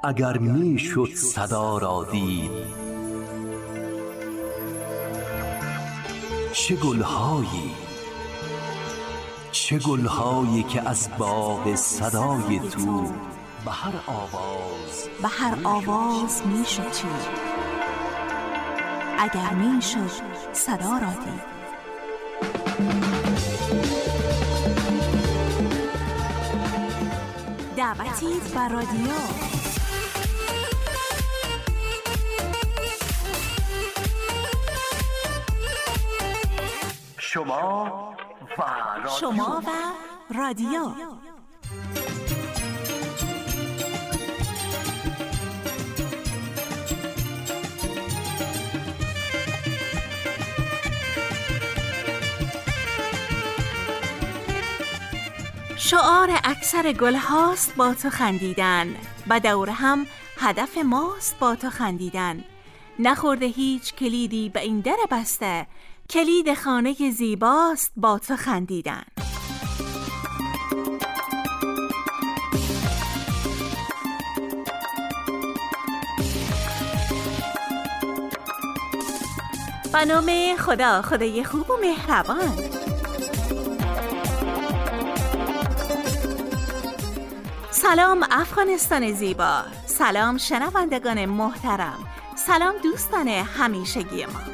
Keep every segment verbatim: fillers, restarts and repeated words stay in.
اگر می شد صدا را دید، چه گلهایی چه گلهایی که از باغ صدای تو به هر آواز به هر آواز می شد چید، اگر می شد صدا را دید. دعوتی بر رادیو. شما و رادیو. شما و رادیو. شعار اکثر گل هاست با تو خندیدن، و دور هم هدف ماست با تو خندیدن. نخورده هیچ کلیدی به این در بسته، کلید خانه زیباست با تو خندیدن. به نام خدا، خدای خوب و مهربان. سلام افغانستان زیبا، سلام شنوندگان محترم، سلام دوستان همیشگی ما.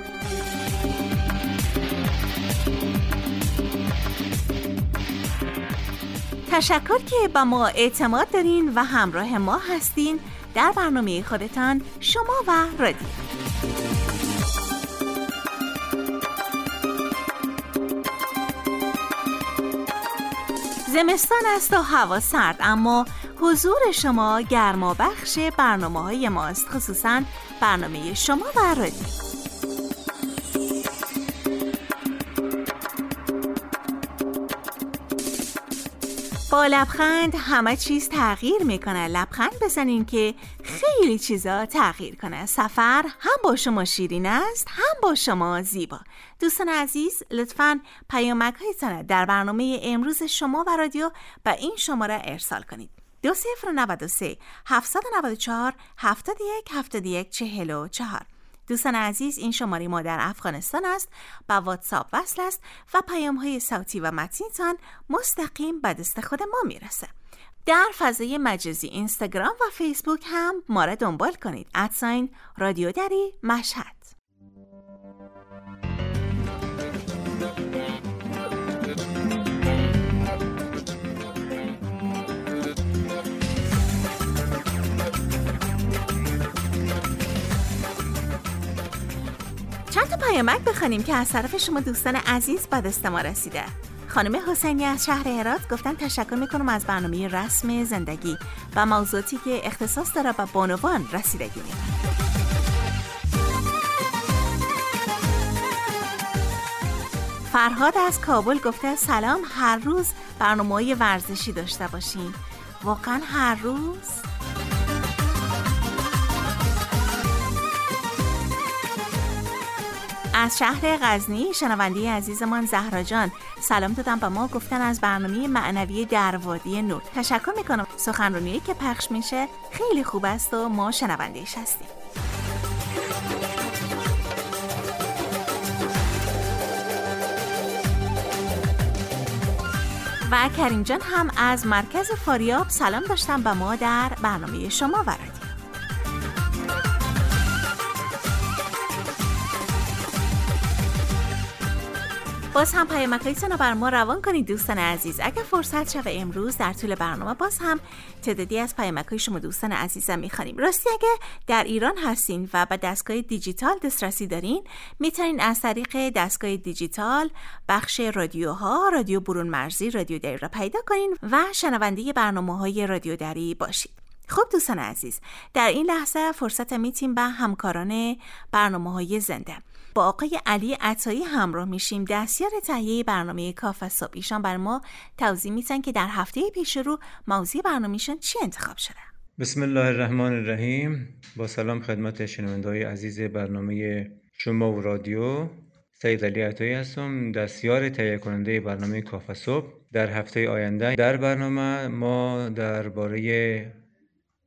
تشکر که با ما اعتماد دارین و همراه ما هستین در برنامه خودتان شما و رادیو. زمستان است و هوا سرد، اما حضور شما گرما بخش برنامه های ماست، خصوصا برنامه شما و رادیو. با لبخند همه چیز تغییر میکنه. لبخند بزنین که خیلی چیزا تغییر کنه. سفر هم با شما شیرین است، هم با شما زیبا. دوستان عزیز، لطفاً پیامک هایتان در برنامه امروز شما و رادیو به این شماره ارسال کنید: دو صفر نود و سه هفتصد و نود و چهار هفتاد و یک هفتاد و یک چهل و چهار. دوستان عزیز، این شماره ما در افغانستان است، با واتساپ وصل است و پیام های صوتی و متنیتان مستقیم به دست خود ما میرسه. در فضای مجازی اینستاگرام و فیسبوک هم ما را دنبال کنید. ادساین رادیو دری مشهد. چند تا پیامک بخونیم که از طرف شما دوستان عزیز به دست ما رسیده. خانم حسینی از شهر هرات گفتن تشکر میکنم از برنامه رسم زندگی و موضوعاتی که اختصاص داره به بانوان رسیدگی میکنه. فرهاد از کابل گفته سلام، هر روز برنامه‌های ورزشی داشته باشیم. واقعا هر روز؟ از شهر غزنی شنونده عزیزمان زهرا جان سلام دادم به ما، گفتن از برنامه معنوی در وادی نور تشکر میکنم. سخنرانیایی که پخش میشه خیلی خوب است و ما شنوندهش هستیم. و کریم جان هم از مرکز فاریاب سلام داشتم به ما در برنامه شما و رادیو. باز هم پیامک‌هایتون رو بر ما روان کنید دوستان عزیز. اگر فرصت شد امروز در طول برنامه باز هم تعدادی از پیامک‌های شما دوستان عزیزم می‌خوانیم. راستی اگه در ایران هستین و به دستگاه دیجیتال دسترسی دارین، میتونین از طریق دستگاه دیجیتال بخش رادیوها، رادیو برون مرزی، رادیو دری را پیدا کنین و شنونده برنامه‌های رادیو دری باشید. خب دوستان عزیز، در این لحظه فرصت میتیم به همکاران برنامه‌های زنده با آقای علی عطایی همراه میشیم. دستیار تهیه برنامه کافه صبح. ایشان بر ما توضیح میدن که در هفته پیش رو موضوع برنامه‌شون چی انتخاب شده. بسم الله الرحمن الرحیم. با سلام خدمت شنونده‌های عزیز برنامه شما و رادیو. سید علی عطایی هستم، دستیار تهیه کننده برنامه کافه صبح. در هفته آینده در برنامه ما درباره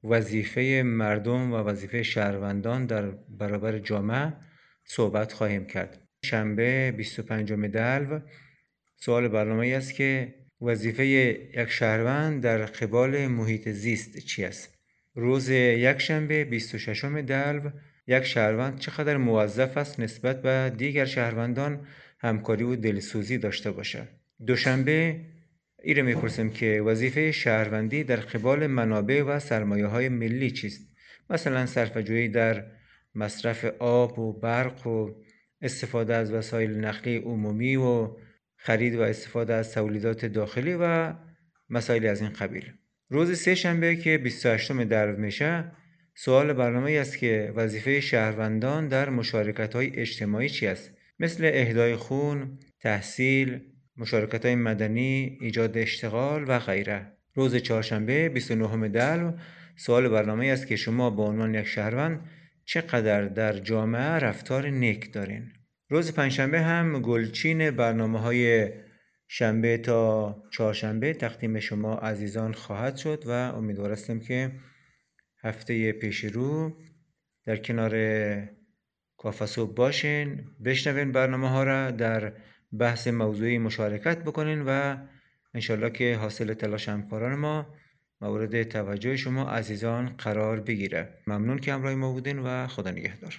وظیفه مردم و وظیفه شهروندان در برابر جامعه صحبت خواهیم کرد. شنبه بیست و پنجم دلو سوال برنامه است که وظیفه یک شهروند در قبال محیط زیست چی است؟ روز یک شنبه بیست و ششم دلو یک شهروند چقدر موظف است نسبت به دیگر شهروندان همکاری و دلسوزی داشته باشد. دوشنبه ایره میپرسیم که وظیفه شهروندی در قبال منابع و سرمایه‌های ملی چیست؟ مثلا صرفه‌جویی در مصرف آب و برق و استفاده از وسایل نقلیه عمومی و خرید و استفاده از تولیدات داخلی و مسائل از این قبیل. روز سه شنبه که بیست و هشتم دلو میشه سوال برنامه است که وظیفه شهروندان در مشارکت‌های اجتماعی چی است؟ مثل اهدای خون، تحصیل، مشارکت‌های مدنی، ایجاد اشتغال و غیره. روز چهارشنبه بیست و نهم دلو سوال برنامه است که شما به عنوان یک شهروند چقدر در جامعه رفتار نیک دارین. روز پنجشنبه هم گلچین برنامه‌های شنبه تا چهارشنبه تقدیم شما عزیزان خواهد شد و امیدوارم که هفته پیش رو در کنار کافه صبح باشین، بشنوین برنامه ها را، در بحث موضوعی مشارکت بکنین و انشالله که حاصل تلاش همکاران ما مورد توجه شما عزیزان قرار بگیره. ممنون که همراه ما بودین و خدا نگهدار.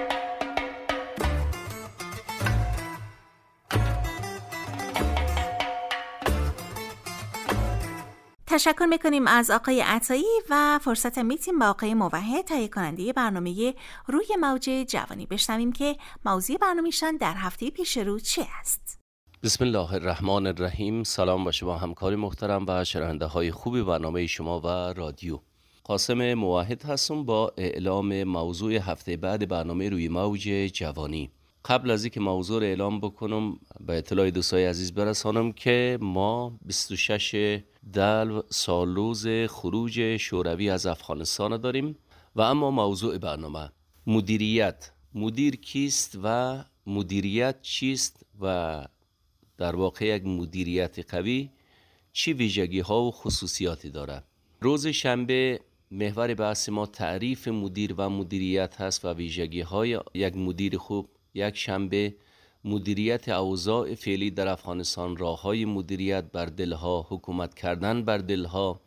تشکر میکنیم از آقای عطایی و فرصت میتیم با آقای موحد تهیه کننده برنامه روی موج جوانی. بشنویم که موضوع برنامه‌شان در هفته پیش رو چه است. بسم الله الرحمن الرحیم. سلام با شما همکار محترم و شنونده های خوب برنامه شما و رادیو. قاسم موحد هستم با اعلام موضوع هفته بعد برنامه روی موج جوانی. قبل از اینکه موضوع رو اعلام بکنم به اطلاع دوستای عزیز برسانم که ما بیست و شش دلو سال روز خروج شوروی از افغانستان داریم و اما موضوع برنامه مدیریت. مدیر کیست و مدیریت چیست و در واقع یک مدیریت قوی چی ویژگی ها و خصوصیاتی داره؟ روز شنبه محور بحث ما تعریف مدیر و مدیریت هست و ویژگی های یک مدیر خوب. یک شنبه مدیریت اوضاع فعلی در افغانستان، راه‌های مدیریت بر دلها، حکومت کردن بر دلها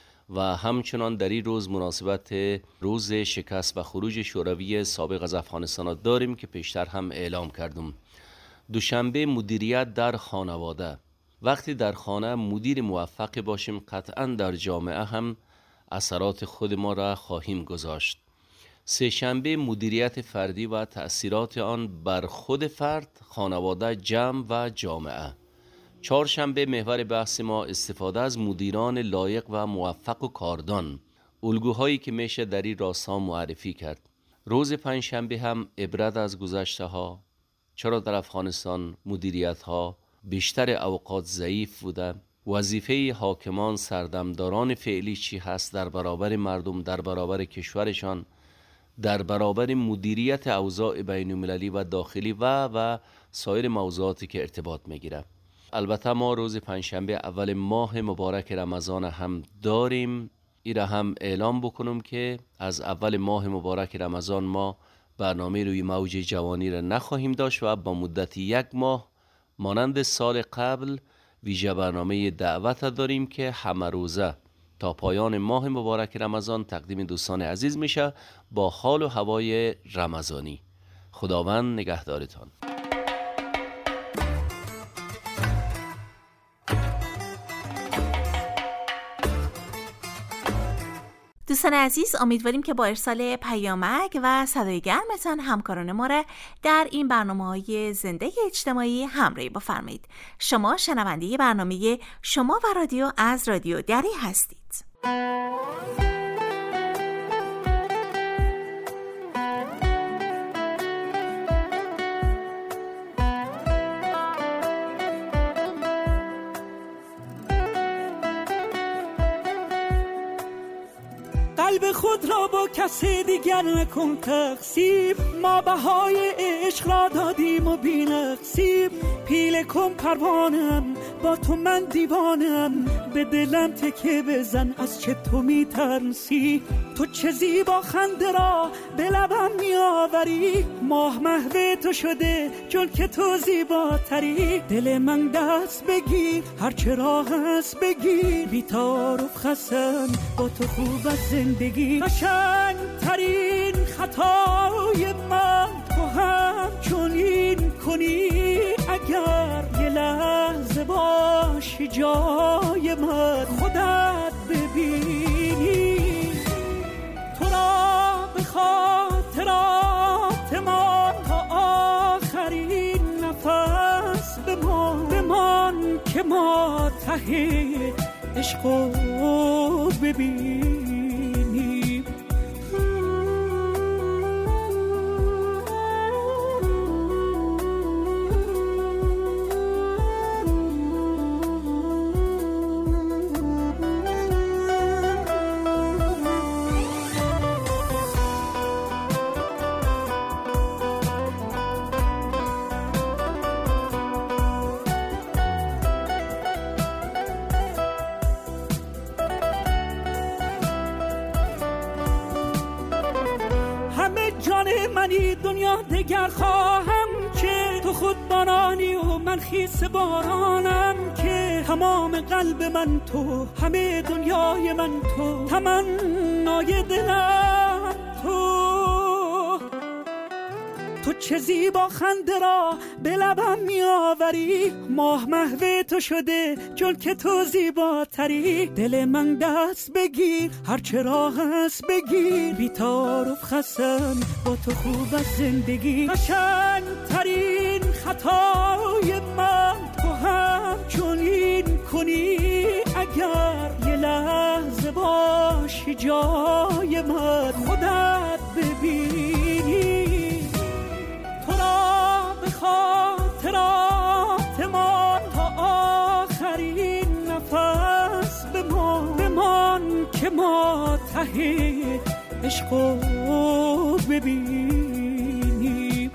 و همچنان در این روز مناسبت روز شکست و خروج شوروی سابق از افغانستان داریم که پیشتر هم اعلام کردم. دوشنبه مدیریت در خانواده. وقتی در خانه مدیر موفق باشیم قطعاً در جامعه هم اثرات خود ما را خواهیم گذاشت. سه شنبه مدیریت فردی و تأثیرات آن بر خود فرد، خانواده، جمع و جامعه. چهارشنبه محور بحث ما استفاده از مدیران لایق و موفق و کاردان، الگوهایی که میشه در این راستا معرفی کرد. روز پنجشنبه هم عبرت از گذشته ها، چرا در افغانستان مدیریت ها بیشتر اوقات ضعیف بوده، وظیفه حاکمان سردمداران فعلی چی هست در برابر مردم، در برابر کشورشان، در برابر مدیریت اوضاع بین المللی و داخلی و و سایر موضوعاتی که ارتباط میگیره. البته ما روز پنجشنبه اول ماه مبارک رمضان هم داریم. این را هم اعلام بکنم که از اول ماه مبارک رمضان ما برنامه روی موج جوانی را نخواهیم داشت و با مدت یک ماه مانند سال قبل ویژه برنامه دعوت داریم که همه روزه تا پایان ماه مبارک رمضان تقدیم دوستان عزیز میشه با حال و هوای رمضانی. خداوند نگهدارتان. دوستان عزیز، امیدواریم که با ارسال پیامک و صدای گرمتان همکاران ما را در این برنامه‌های زنده اجتماعی همراهی بفرمایید. شما شنونده برنامه شما و رادیو از رادیو دری هستید. قلب خود را با کسی دیگر نکن تقسیم، ما بهای عشق را دادیم و بی نقصیم. پیله کن پروانم با تو من دیوانم، به دلم تکه بزن، از چه تو میترسی؟ تو چه زیبا خنده را به لبم میآوری، ماه محو تو شده چون که تو زیباتری. دل من دست بگیر، هر چه راه هست بگیر، بی تعارف خسن با تو خوب از زندگی. قشنگ ترین خطای من تو هم چنین کنی، اگر یه لحظه باشی جای من خودت ببینی. تو را به خاطرات ما تا آخرین نفس بمان، بمان که ما ته عشقو ببینیم. منی دنیا دگر خواهم که تو خود بارانی و من خیس بارانم، که تمام قلب من تو، همه دنیای من تو، تمنای دلم تو. تو چه زیبا خنده را به لبم میآوری، ماه محو تو شده چون که تو زیباتری. دل من دست بگیر، هر چه راه هست بگیر، بی تعارف خسن با تو خوب از زندگی. قشنگ ترین خطای من تو هم چنین کنی، اگر یه لحظه باشی جای من خودت ببینی. به خاطرات ما تا آخرین نفس بمان، بمان که ما ته عشقو ببینیم.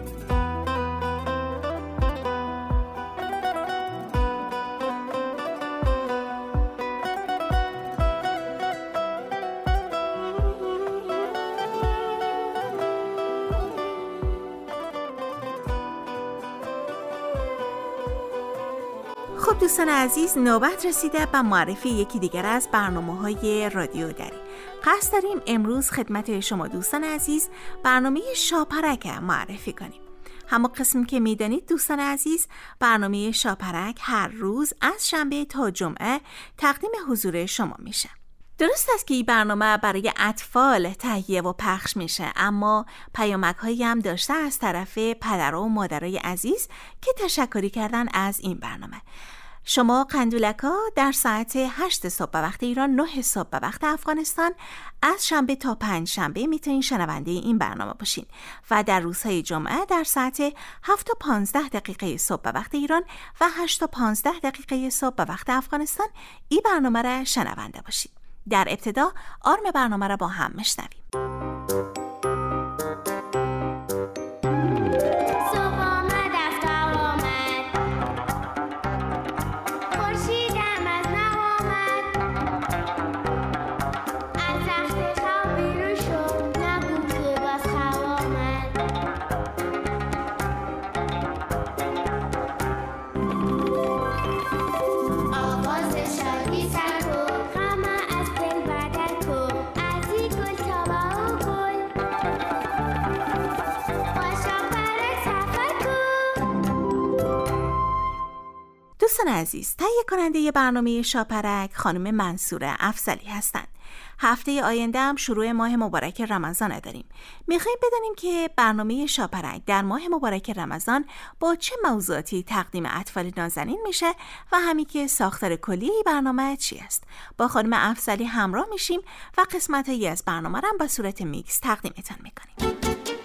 خب دوستان عزیز، نوبت رسیده به معرفی یکی دیگر از برنامه‌های رادیو دری. قصد داریم امروز خدمت شما دوستان عزیز برنامه شاپرک معرفی کنیم. همون قسم که میدانید دوستان عزیز، برنامه شاپرک هر روز از شنبه تا جمعه تقدیم حضور شما میشه. درست است که این برنامه برای اطفال تهیه و پخش میشه، اما پیامک هایی هم داشته از طرف پدر و مادرای عزیز که تشکری کردن از این برنامه. شما قندولکا در ساعت هشت صبح به وقت ایران، نه صبح به وقت افغانستان، از شنبه تا پنج شنبه میتونین شنونده این برنامه باشین و در روزهای جمعه در ساعت هفت و پانزده دقیقه صبح به وقت ایران و هشت و پانزده دقیقه صبح به وقت افغانستان این برنامه را شنونده باشید. در ابتدا آرم برنامه را با هم میشنویم. دوستان عزیز، تهیه کننده برنامه شاپرک خانم منصوره افضلی هستند. هفته آینده هم شروع ماه مبارک رمضان داریم. میخوایم بدانیم که برنامه شاپرک در ماه مبارک رمضان با چه موضوعاتی تقدیم اطفال نازنین میشه و همین که ساختار کلی برنامه چی است. با خانم افضلی همراه میشیم و قسمت‌هایی از برنامه را به صورت میکس تقدیمتان میکنیم.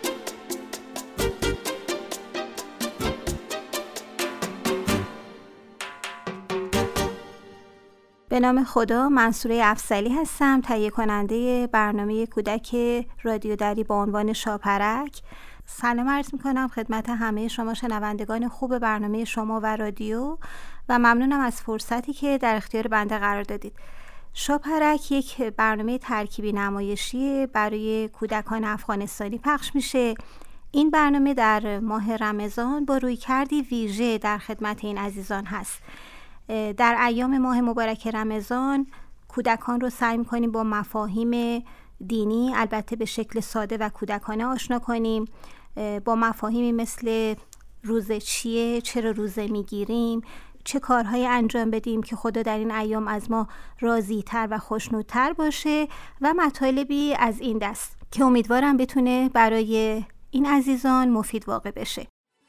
به نام خدا، منصوره افضلی هستم، تهیه کننده برنامه کودک رادیو دری با عنوان شاپرک. سلام عرض میکنم خدمت همه شما شنوندگان خوب برنامه شما و رادیو و ممنونم از فرصتی که در اختیار بنده قرار دادید. شاپرک یک برنامه ترکیبی نمایشی برای کودکان افغانستانی پخش میشه. این برنامه در ماه رمضان با رویکردی ویژه در خدمت این عزیزان هست. در ایام ماه مبارک رمضان کودکان رو سعی می‌کنیم با مفاهیم دینی البته به شکل ساده و کودکانه آشنا کنیم، با مفاهیمی مثل روزه چیه، چرا روزه میگیریم، چه کارهایی انجام بدیم که خدا در این ایام از ما راضی‌تر و خوشنودتر باشه و مطالبی از این دست که امیدوارم بتونه برای این عزیزان مفید واقع بشه.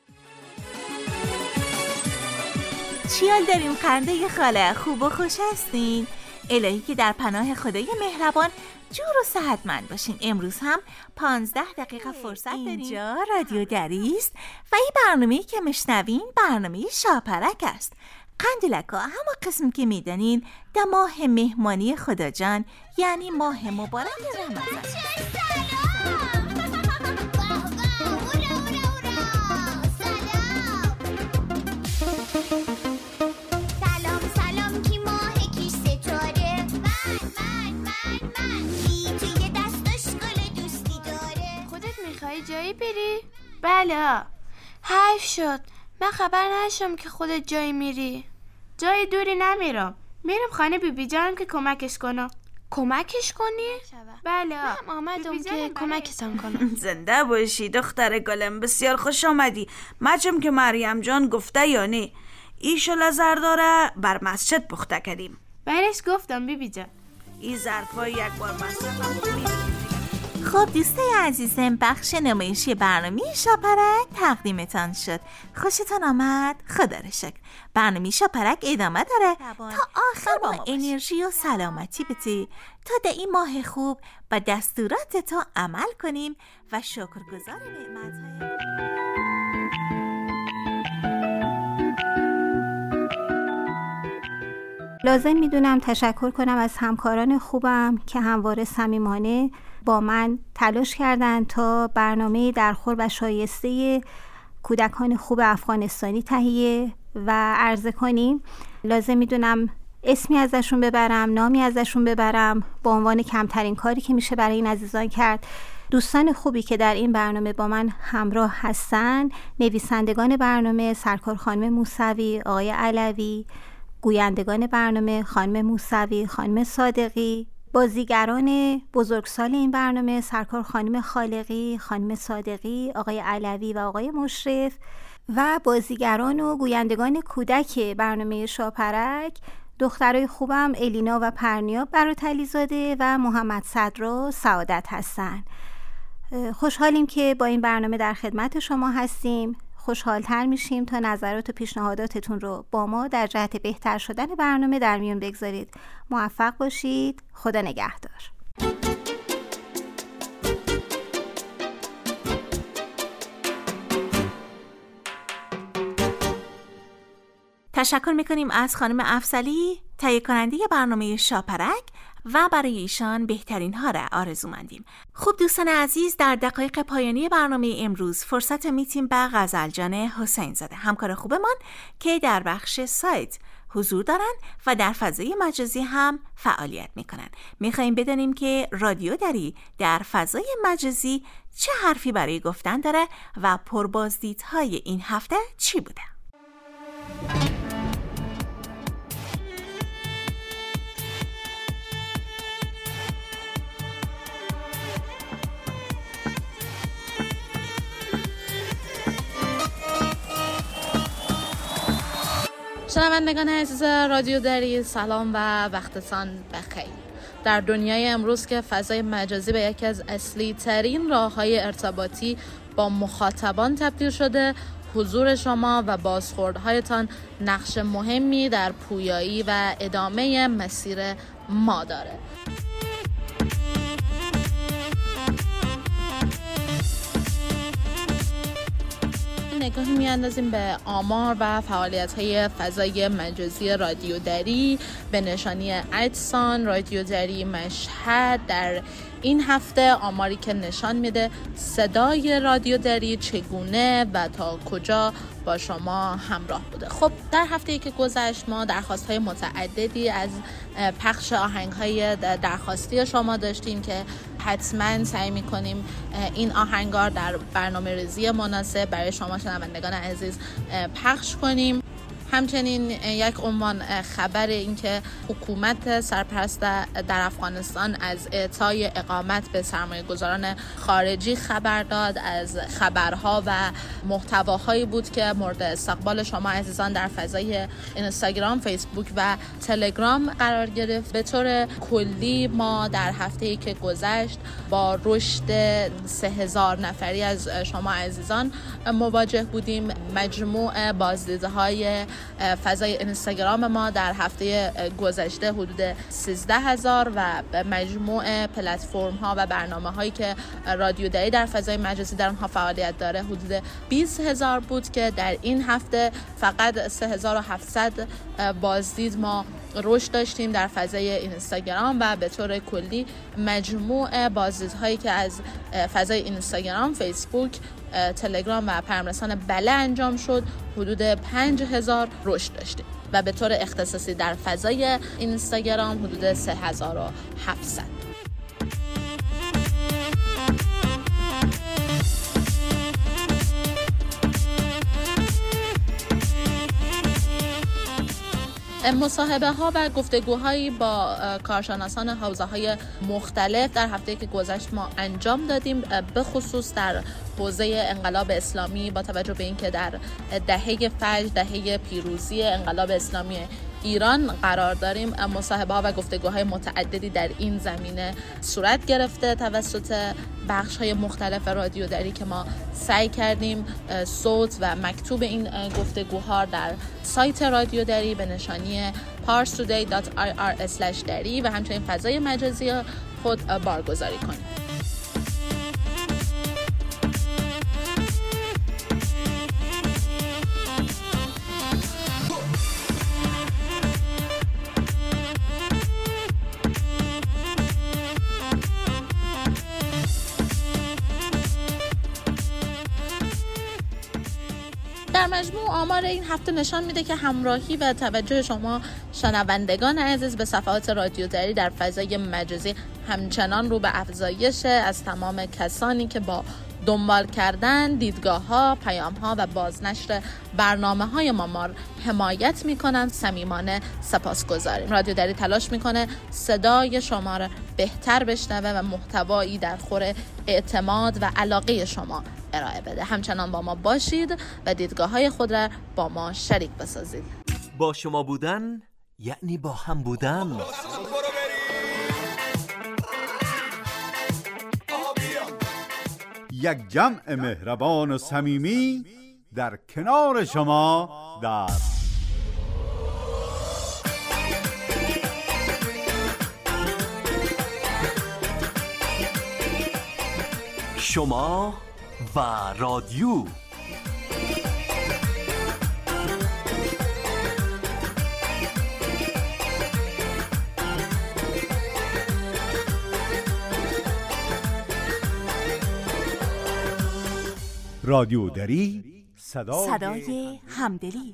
چیال داریم خنده خاله، خوب و خوش هستین؟ الهی که در پناه خدای مهربان جور و صحتمند باشین. امروز هم پانزده دقیقه فرصت داریم. اینجا رادیو دری است و این برنامه‌ای که میشنوین برنامه شاپرک است. قندلکا همه قسم که میدانین در ماه مهمانی خدا جان یعنی ماه مبارک رمضان. جایی بری؟ بله. حیف شد من خبر نداشتم که خودت جایی میری. جای دوری نمیرم، میرم خانه بی بی جانم که کمکش کنم. کمکش کنی؟ بله من آمدم که کمکتان کنم. زنده باشی دختر گلم، بسیار خوش آمدی. مچم که مریم جان گفته یا نه ایشو لزر داره بر مسجد پخته کردیم. برش گفتم بی بی جان این ظرفای یک بار مسجد. خب دوستای عزیزم، بخش نمایشی برنامه شاپرک تقدیمتان شد. خوشتان آمد؟ خدا رو شکر. برنامه شاپرک ادامه داره تا آخر با انرژی و سلامتی بتی تا در این ماه خوب با دستورات تو عمل کنیم و شکرگزار نعمت‌های لازم میدونم تشکر کنم از همکاران خوبم که همواره صمیمانه با من تلاش کردن تا برنامه درخور و شایسته کودکان خوب افغانستانی تهیه و عرضه کنیم. لازم میدونم اسمی ازشون ببرم، نامی ازشون ببرم با عنوان کمترین کاری که میشه برای این عزیزان کرد. دوستان خوبی که در این برنامه با من همراه هستن، نویسندگان برنامه سرکار خانم موسوی، آقای علوی، گویندگان برنامه خانم موسوی، خانم صادقی، بازیگران بزرگسال این برنامه سرکار خانم خالقی، خانم صادقی، آقای علوی و آقای مشرف و بازیگران و گویندگان کودک برنامه شاپرک دخترای خوبم الینا و پرنیاب براتلی زاده و محمد صدرا سعادت هستن. خوشحالیم که با این برنامه در خدمت شما هستیم. خوشحالتر میشیم تا نظرات و پیشنهاداتتون رو با ما در جهت بهتر شدن برنامه در میون بگذارید. موفق باشید. خدا نگهدار. تشکر میکنیم از خانم افضلی تهیه کننده برنامه شاپرک و برای ایشان بهترین ها را آرزومندیم. خوب دوستان عزیز، در دقایق پایانی برنامه امروز فرصت میتیم به غزلجان حسین زاده همکار خوبمان که در بخش سایت حضور دارن و در فضای مجازی هم فعالیت میکنن. میخواییم بدانیم که رادیو دری در فضای مجازی چه حرفی برای گفتن داره و پربازدیدهای این هفته چی بوده. شنوندگان عزیز رادیو دری، سلام و وقتتان بخیر. در دنیای امروز که فضای مجازی به یکی از اصلی ترین راه‌های ارتباطی با مخاطبان تبدیل شده، حضور شما و بازخوردهایتان نقش مهمی در پویایی و ادامه مسیر ما داره. نگاهی میاندازیم به آمار و فعالیت‌های فضای مجازی رادیو دری به نشانی ادسان رادیو دری مشهد. در این هفته آماری که نشان میده صدای رادیو دری چگونه و تا کجا با شما همراه بوده. خب در هفته‌ای که گذشت ما درخواست‌های متعددی از پخش آهنگ‌های درخواستی شما داشتیم که حتما سعی می‌کنیم این آهنگار در برنامه‌ریزی مناسب برای شما شنوندگان عزیز پخش کنیم. همچنین یک عنوان خبر این که حکومت سرپرست در افغانستان از اعطای اقامت به سرمایه گذاران خارجی خبر داد. از خبرها و محتواهایی بود که مورد استقبال شما عزیزان در فضای اینستاگرام، فیسبوک و تلگرام قرار گرفت. به طور کلی ما در هفته‌ای که گذشت با رشد سه هزار نفری از شما عزیزان مواجه بودیم. مجموع بازدیدهای فضای اینستاگرام ما در هفته گذشته حدود سیزده هزار و مجموع پلتفرم ها و برنامه هایی که رادیو دری در فضای مجازی در اونها فعالیت داره حدود بیست هزار بود که در این هفته فقط سه هزار و هفتصد بازدید ما رشد داشتیم در فضای اینستاگرام و به طور کلی مجموع بازدیدهایی که از فضای اینستاگرام، فیسبوک، تلگرام و پیام‌رسان بله انجام شد حدود پنج هزار رشد داشتیم و به طور اختصاصی در فضای اینستاگرام حدود سه هزار و هفتصد. مصاحبه ها و گفتگوهایی با کارشناسان حوزه‌های مختلف در هفته که گذشت ما انجام دادیم، به خصوص در حوزه انقلاب اسلامی با توجه به اینکه در دهه فجر، دهه پیروزی انقلاب اسلامی ایران قرار داریم. مصاحبه ها و گفتگوهای متعددی در این زمینه صورت گرفته توسط بخش های مختلف رادیو دری که ما سعی کردیم صوت و مکتوب این گفتگوها در سایت رادیو دری به نشانی پارس تودی دات آی آر اسلش دری و همچنین فضای مجازی خود بارگذاری کنیم. در مجموع آمار این هفته نشان میده که همراهی و توجه شما شنوندگان عزیز به صفحات رادیو دری در فضای مجازی همچنان رو به افزایش. از تمام کسانی که با دنبال کردن دیدگاه‌ها، پیام‌ها و بازنشر برنامه‌های ما ما حمایت می‌کنن صمیمانه سپاسگزاریم. رادیو دری تلاش می‌کنه صدای شما را بهتر بشنوه و محتوایی در خور اعتماد و علاقه شما ارائه بده. همچنان با ما باشید و دیدگاه‌های خود را با ما شریک بسازید. با شما بودن یعنی با هم بودن. یک جمع مهربان و صمیمی در کنار شما در شما و رادیو. رادیو دری، صدای, صدای همدلی.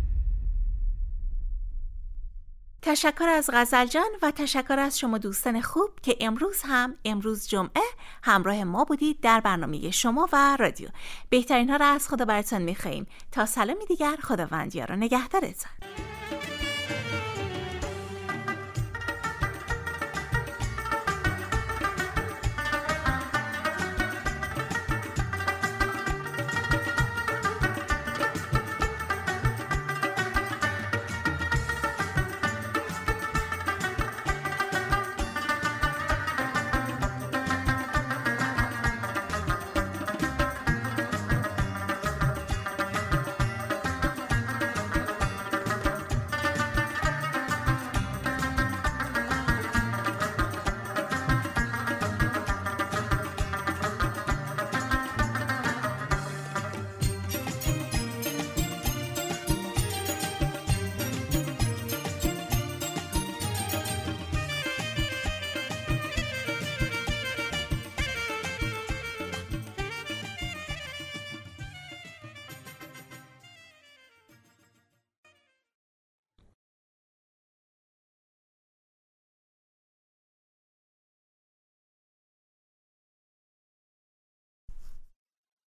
تشکر از غزل جان و تشکر از شما دوستان خوب که امروز هم امروز جمعه همراه ما بودید در برنامه شما و رادیو. بهترین ها را از خدا براتون میخواییم. تا سلامی دیگر، خداوند یار و نگهدارتان.